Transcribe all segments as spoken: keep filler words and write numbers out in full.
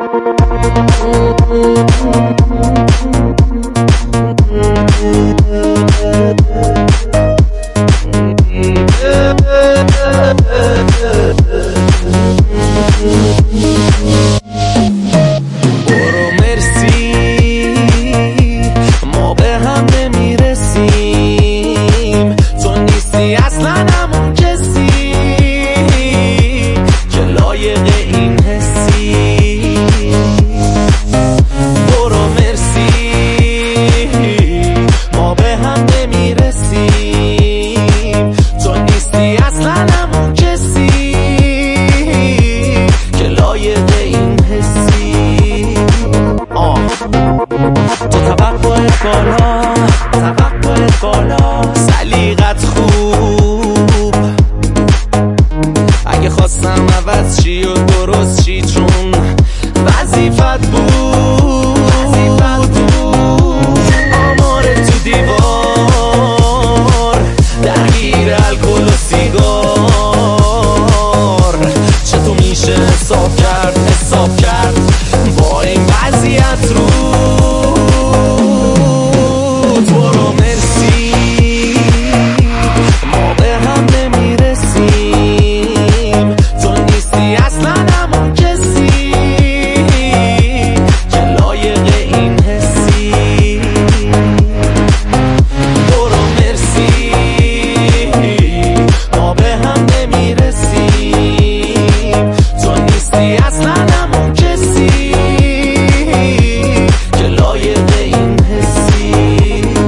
برو مرسی ما به هم نمیرسیم، تو نیستی اصلا همون کسی که لایق این حسی. برو مرسی ما به هم نمیرسیم، تو نیستی اصلا همون کسی که لایق این حسی. آه تو توقعت بالا، توقعت بالا، سلیقت خوب، اگه خواستم عوض چی و درست چی چون وظیفت بود، وظیفت بود. آمار تو دیوار درگیر الکل و سیگار، چطور میشه حساب کرد حساب کرد با این وضعیت رو. برو مرسی ما به هم نمیرسیم، تو نیستی اصلا همون کسی که لایق این حسی. برو مرسی ما به هم نمیرسیم، تو نیستی اصلا همون کسی که لایق این حسی.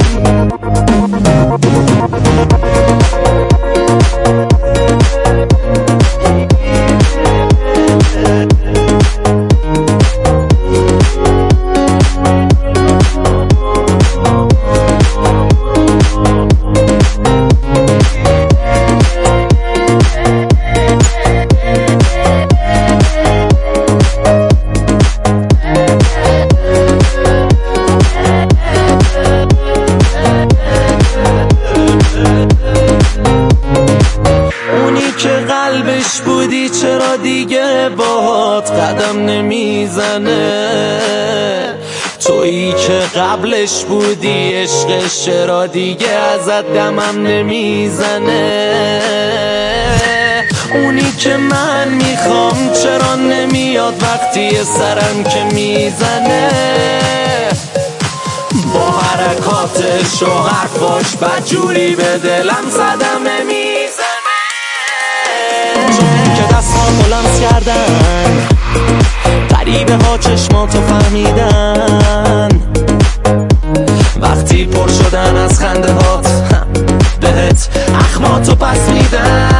قلبش بودی چرا دیگه باهات قدم نمیزنه، تویی که قبلش بودی عشقش چرا دیگه ازت دمم نمیزنه. اونی که من میخوام چرا نمیاد وقتی سرم که میزنه، با حرکاتش و حرفاش بدجوری به دلم صدمه میزنه. چون که دستان بلند کردن غریبه ها چشماتو فهمیدن، وقتی پر شدن از خنده هات بهت اخماتو پس میدن.